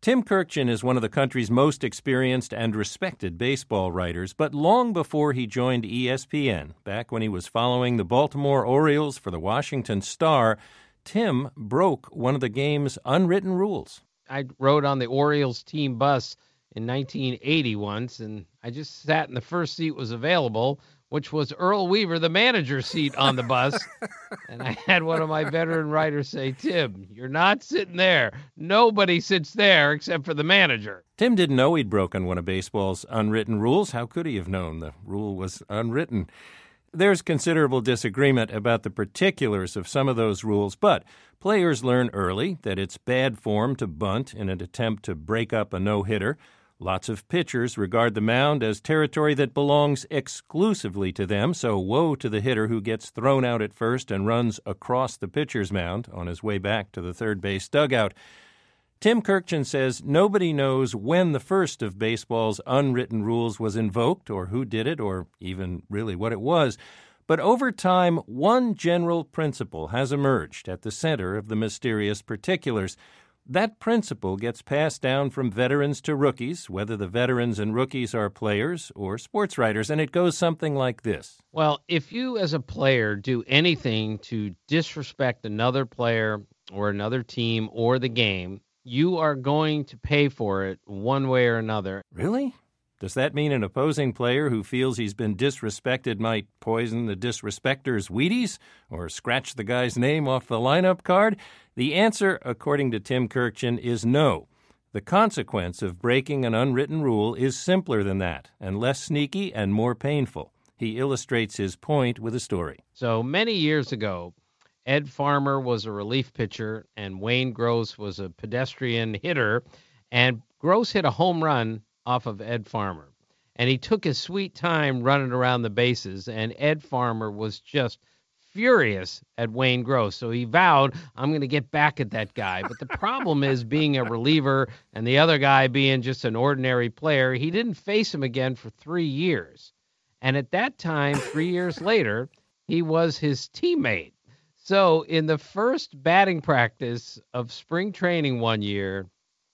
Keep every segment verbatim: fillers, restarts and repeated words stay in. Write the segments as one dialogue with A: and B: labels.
A: Tim Kurkjian is one of the country's most experienced and respected baseball writers, but long before he joined E S P N, back when he was following the Baltimore Orioles for the Washington Star, Tim broke one of the game's unwritten rules.
B: I rode on the Orioles team bus in nineteen eighty once, and I just sat in the first seat was available, which was Earl Weaver, the manager's seat on the bus. And I had one of my veteran writers say, Tim, you're not sitting there. Nobody sits there except for the manager.
A: Tim didn't know he'd broken one of baseball's unwritten rules. How could he have known? The rule was unwritten. There's considerable disagreement about the particulars of some of those rules, but players learn early that it's bad form to bunt in an attempt to break up a no-hitter. Lots of pitchers regard the mound as territory that belongs exclusively to them, so woe to the hitter who gets thrown out at first and runs across the pitcher's mound on his way back to the third base dugout. Tim Kurkjian says nobody knows when the first of baseball's unwritten rules was invoked or who did it or even really what it was. But over time, one general principle has emerged at the center of the mysterious particulars. That principle gets passed down from veterans to rookies, whether the veterans and rookies are players or sports writers, and it goes something like this.
B: Well, if you as a player do anything to disrespect another player or another team or the game, you are going to pay for it one way or another.
A: Really? Does that mean an opposing player who feels he's been disrespected might poison the disrespecter's Wheaties or scratch the guy's name off the lineup card? The answer, according to Tim Kurkjian, is no. The consequence of breaking an unwritten rule is simpler than that and less sneaky and more painful. He illustrates his point with a story.
B: So many years ago, Ed Farmer was a relief pitcher and Wayne Gross was a pedestrian hitter, and Gross hit a home run off of Ed Farmer. And he took his sweet time running around the bases, and Ed Farmer was just furious at Wayne Gross. So he vowed, I'm going to get back at that guy. But the problem is, being a reliever and the other guy being just an ordinary player, he didn't face him again for three years. And at that time, three years later, he was his teammate. So in the first batting practice of spring training one year,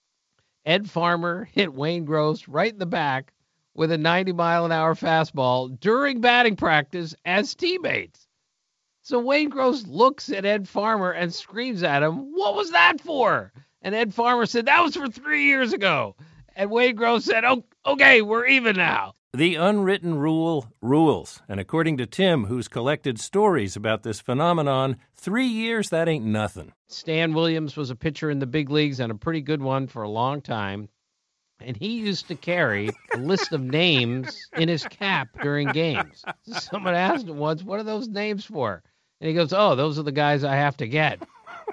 B: Ed Farmer hit Wayne Gross right in the back with a ninety mile an hour fastball during batting practice as teammates. So Wayne Gross looks at Ed Farmer and screams at him, "What was that for?" And Ed Farmer said, "That was for three years ago." And Wayne Gross said, "Oh, okay, we're even now."
A: The unwritten rule rules. And according to Tim, who's collected stories about this phenomenon, three years, that ain't nothing.
B: Stan Williams was a pitcher in the big leagues and a pretty good one for a long time. And he used to carry a list of names in his cap during games. Someone asked him once, "What are those names for?" And he goes, "Oh, those are the guys I have to get."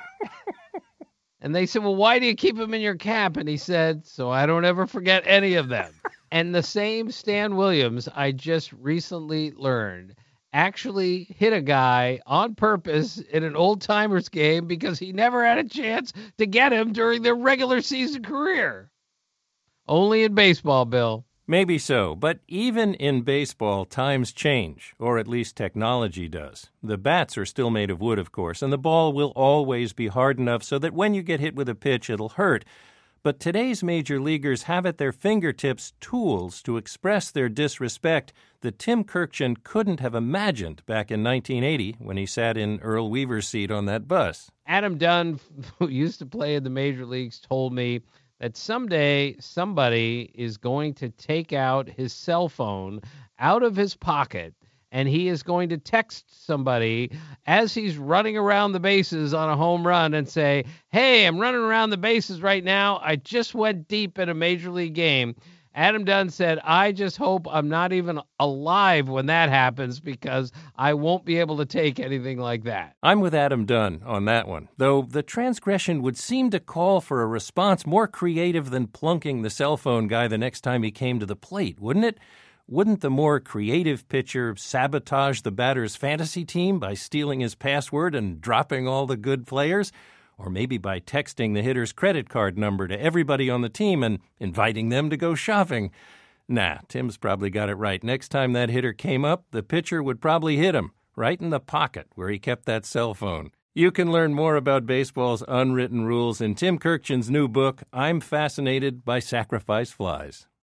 B: And they said, "Well, why do you keep them in your cap?" And he said, "So I don't ever forget any of them." And the same Stan Williams, I just recently learned, actually hit a guy on purpose in an old-timers game because he never had a chance to get him during their regular season career. Only in baseball, Bill.
A: Maybe so, but even in baseball, times change, or at least technology does. The bats are still made of wood, of course, and the ball will always be hard enough so that when you get hit with a pitch, it'll hurt. But today's major leaguers have at their fingertips tools to express their disrespect that Tim Kurkjian couldn't have imagined back in nineteen eighty when he sat in Earl Weaver's seat on that bus.
B: Adam Dunn, who used to play in the major leagues, told me that someday somebody is going to take out his cell phone out of his pocket and he is going to text somebody as he's running around the bases on a home run and say, "Hey, I'm running around the bases right now. I just went deep in a major league game." Adam Dunn said, "I just hope I'm not even alive when that happens because I won't be able to take anything like that."
A: I'm with Adam Dunn on that one, though the transgression would seem to call for a response more creative than plunking the cell phone guy the next time he came to the plate, wouldn't it? Wouldn't the more creative pitcher sabotage the batter's fantasy team by stealing his password and dropping all the good players? Or maybe by texting the hitter's credit card number to everybody on the team and inviting them to go shopping? Nah, Tim's probably got it right. Next time that hitter came up, the pitcher would probably hit him right in the pocket where he kept that cell phone. You can learn more about baseball's unwritten rules in Tim Kurkjian's new book, I'm Fascinated by Sacrifice Flies.